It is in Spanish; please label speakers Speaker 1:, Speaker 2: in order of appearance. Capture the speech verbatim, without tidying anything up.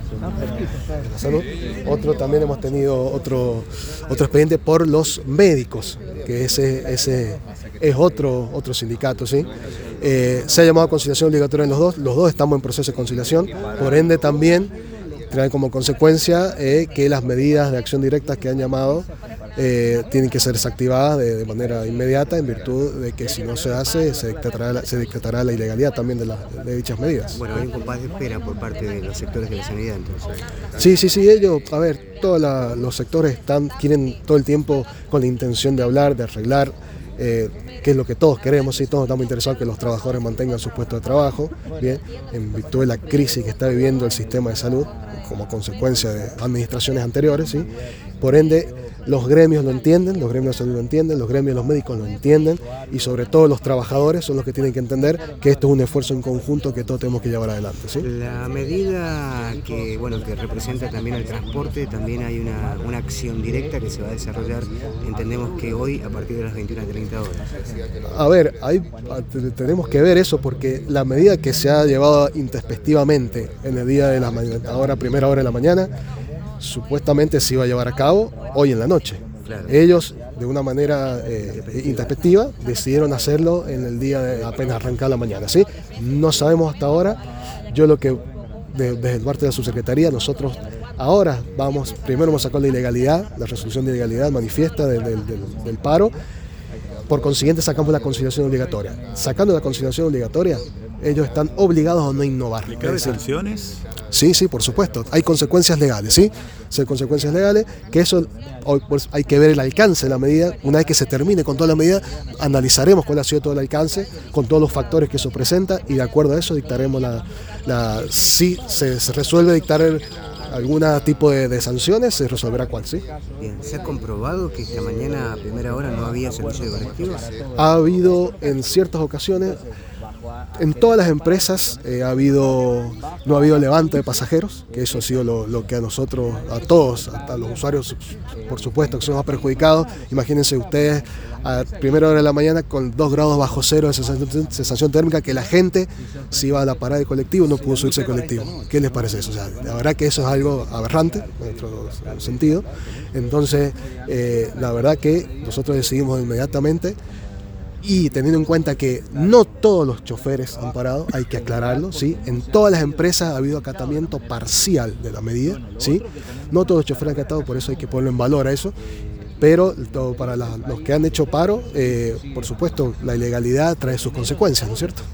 Speaker 1: de la salud. Otro también hemos tenido otro, otro expediente por los médicos, que ese, ese es otro, otro sindicato, ¿sí? Eh, se ha llamado a conciliación obligatoria en los dos, los dos estamos en proceso de conciliación, por ende también trae como consecuencia eh, que las medidas de acción directa que han llamado eh, tienen que ser desactivadas de, de manera inmediata, en virtud de que si no se hace se decretará la, se decretará la ilegalidad también de, la, de dichas medidas.
Speaker 2: Bueno, hay un compás de espera por parte de los sectores de la sanidad, entonces.
Speaker 1: Sí, sí, sí, ellos, a ver, todos la, los sectores están, quieren todo el tiempo con la intención de hablar, de arreglar, eh, que es lo que todos queremos, ¿sí? Todos estamos interesados en que los trabajadores mantengan sus puestos de trabajo, bien, en virtud de la crisis que está viviendo el sistema de salud, como consecuencia de administraciones anteriores, ¿sí? Por ende, los gremios lo entienden, los gremios de salud lo entienden, los gremios de los médicos lo entienden, y sobre todo los trabajadores son los que tienen que entender que esto es un esfuerzo en conjunto que todos tenemos que llevar adelante, ¿sí?
Speaker 2: La medida que, bueno, que representa también el transporte, también hay una, una acción directa que se va a desarrollar, entendemos que hoy a partir de las veintiuna treinta horas.
Speaker 1: A ver, hay, tenemos que ver eso, porque la medida que se ha llevado intempestivamente en el día de la mañana, ahora primera hora de la mañana, supuestamente se iba a llevar a cabo hoy en la noche. Claro. Ellos, de una manera eh, intempestiva, decidieron hacerlo en el día de apenas arrancar la mañana, ¿sí? No sabemos hasta ahora. Yo lo que, de, desde parte de la subsecretaría, nosotros ahora vamos, primero vamos a sacar la ilegalidad, la resolución de ilegalidad manifiesta del, del, del, del paro. Por consiguiente, sacamos la conciliación obligatoria. Sacando la conciliación obligatoria, ellos están obligados a no innovar.
Speaker 3: ¿Aplicar sanciones?
Speaker 1: Sí, sí, por supuesto. Hay consecuencias legales, ¿sí? Hay consecuencias legales, que eso pues, hay que ver el alcance de la medida. Una vez que se termine con toda la medida, analizaremos cuál ha sido todo el alcance, con todos los factores que eso presenta, y de acuerdo a eso dictaremos la... la si se, se resuelve dictar el, algún tipo de, de sanciones, se resolverá cuál, ¿sí?
Speaker 2: Bien, ¿se ha comprobado que esta mañana a primera hora no había servicio de colectivos?
Speaker 1: Ha habido en ciertas ocasiones, en todas las empresas eh, ha habido, no ha habido levante de pasajeros, que eso ha sido lo, lo que a nosotros, a todos, hasta los usuarios, por supuesto, que son más perjudicados. Imagínense ustedes a primera hora de la mañana con dos grados bajo cero de sensación, sensación térmica, que la gente se iba a la parada de colectivo, no pudo subirse al colectivo. ¿Qué les parece eso? O sea, la verdad que eso es algo aberrante en nuestro sentido. Entonces, eh, la verdad que nosotros decidimos inmediatamente. Y teniendo en cuenta que no todos los choferes han parado, hay que aclararlo, ¿sí? En todas las empresas ha habido acatamiento parcial de la medida, ¿sí? No todos los choferes han acatado, por eso hay que ponerlo en valor a eso. Pero todo, para la, los que han hecho paro, eh, por supuesto, la ilegalidad trae sus consecuencias, ¿no es cierto?